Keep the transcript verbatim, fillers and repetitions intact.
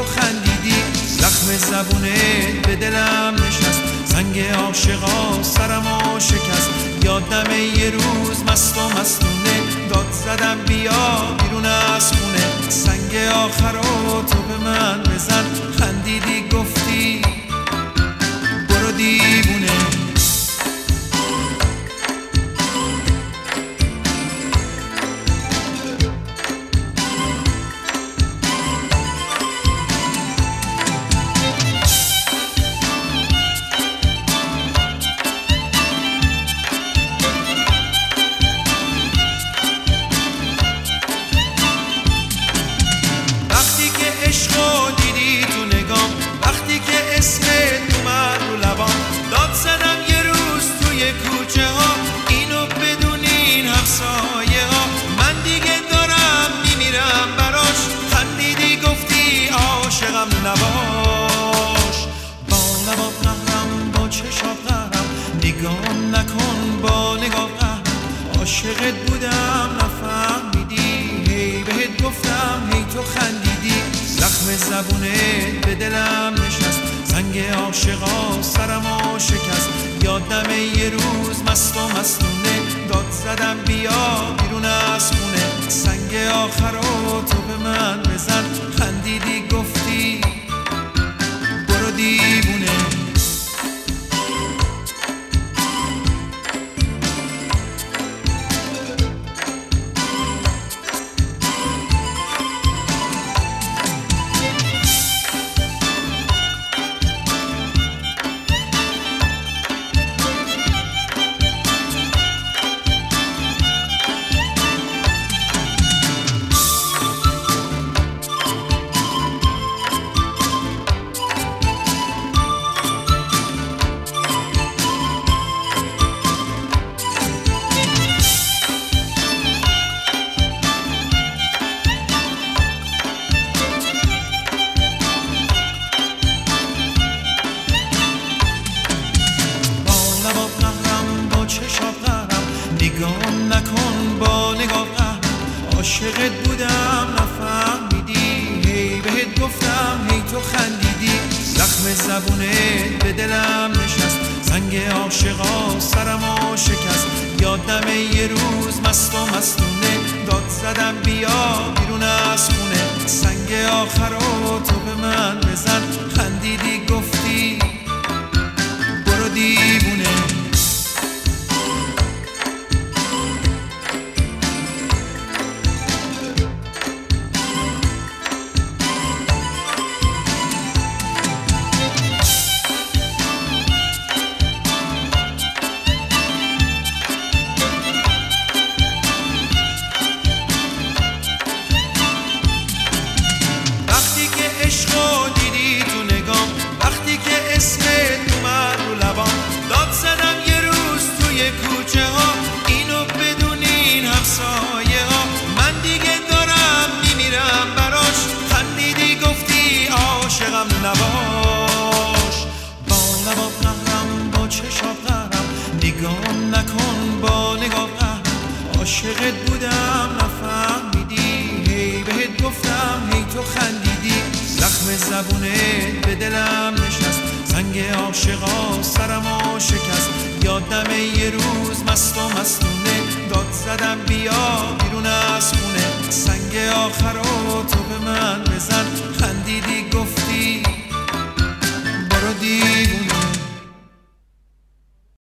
خندیدی. زخم زبونت به دلم نشست، زنگ عاشقا سرمو شکست. یادم یه روز مست و مستونه داد زدم بیا بیرون از خونه. سنگ آخرو تو به من بزن، خندیدی گفتی برو دیوونه. عشقو دیدی تو نگام، وقتی که اسمت اومد رو لبام. داد زدم یه روز توی کوچه ها، اینو بدونین همسایه ها. من دیگه دارم میمیرم براش، خندیدی گفتی عاشقم نباش. با لبات قهرم با چشات قهرم، نگام نکن با نگاه قهرم. عاشقت بودم نفهمیدی، هی بهت گفتم هی تو خندیدی. زخم زبونت به دلم نشست، زنگ عاشقا سرمو شکست. یادم یه روز مست و مستونه داد زدم بیا بیرون از خونه. سنگ آخرو تو به من بزن، خندیدی گفتی برو دیوونه. نگام نکن با نگاه قهرم. عاشقت بودم نفهمیدی، هی بهت گفتم هی تو خندیدی. زخم زبونت به دلم نشست، زنگ عاشقا سرمو شکست. یادم یه روز مست و مستونه داد زدم بیا بیرون از خونه. سنگ آخرو تو به من بزن، خندیدی گفتی برو دیوونه. عشقو دیدی تو نگام، وقتی که اسمت اومد رو لبام. داد زدم یه روز توی کوچه ها، اینو بدونین همسایه ها. من دیگه دارم میمیرم براش، خندیدی گفتی عاشقم نباش. با لبات قهرم با چشات قهرم، نگام نکن با نگاه قهرم. عاشقت بودم نفهمیدی، هی بهت گفتم هی تو خندیدی. زخم زبونت به دلم نشست، زنگ عاشقا سرمو شکست. یادم یه روز مست و مستونه داد زدم بیا بیرون از خونه. سنگ آخرو تو به من بزن، خندیدی گفتی برو دیوونه.